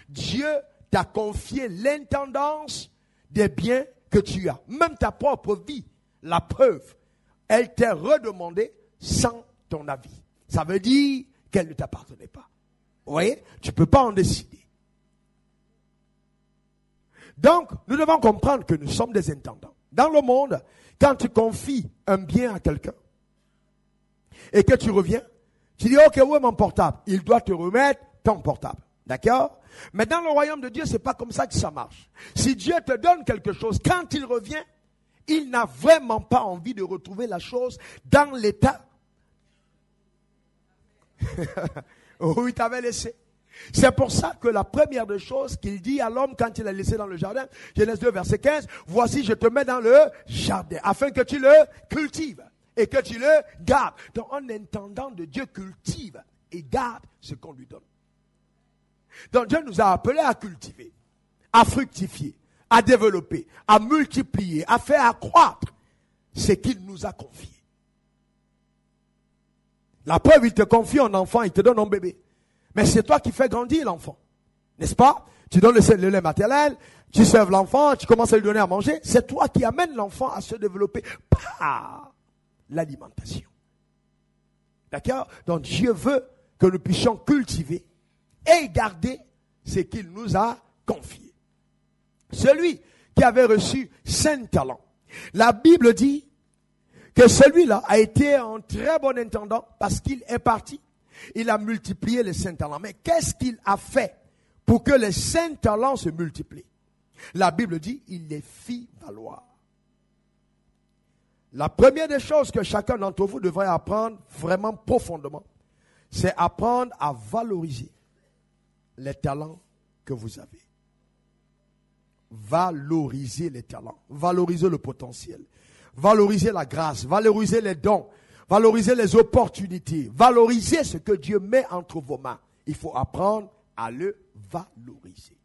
Dieu t'a confié l'intendance des biens que tu as. Même ta propre vie, la preuve, elle t'est redemandée sans ton avis. Ça veut dire qu'elle ne t'appartenait pas. Vous voyez? Tu ne peux pas en décider. Donc, nous devons comprendre que nous sommes des intendants. Dans le monde, quand tu confies un bien à quelqu'un et que tu reviens, tu dis, ok, où est mon portable? Il doit te remettre ton portable. D'accord? Mais dans le royaume de Dieu, c'est pas comme ça que ça marche. Si Dieu te donne quelque chose, quand il revient, il n'a vraiment pas envie de retrouver la chose dans l'état où il t'avait laissé. C'est pour ça que la première des choses qu'il dit à l'homme quand il l'a laissé dans le jardin, Genèse 2, verset 15, voici je te mets dans le jardin, afin que tu le cultives et que tu le gardes. Donc un intendant de Dieu cultive et garde ce qu'on lui donne. Donc Dieu nous a appelés à cultiver, à fructifier, à développer, à multiplier, à faire accroître ce qu'il nous a confié. La preuve, il te confie un enfant, il te donne un bébé. Mais c'est toi qui fais grandir l'enfant. N'est-ce pas? Tu donnes le lait maternel, tu serves l'enfant, tu commences à lui donner à manger. C'est toi qui amènes l'enfant à se développer par l'alimentation. D'accord? Donc Dieu veut que nous puissions cultiver et garder ce qu'il nous a confié. Celui qui avait reçu 5 talents. La Bible dit que celui-là a été un très bon intendant parce qu'il est parti. Il a multiplié les 5 talents. Mais qu'est-ce qu'il a fait pour que les 5 talents se multiplient? La Bible dit, il les fit valoir. La première des choses que chacun d'entre vous devrait apprendre vraiment profondément, c'est apprendre à valoriser les talents que vous avez. Valoriser les talents, valoriser le potentiel, valoriser la grâce, valoriser les dons, valoriser les opportunités, valoriser ce que Dieu met entre vos mains. Il faut apprendre à le valoriser.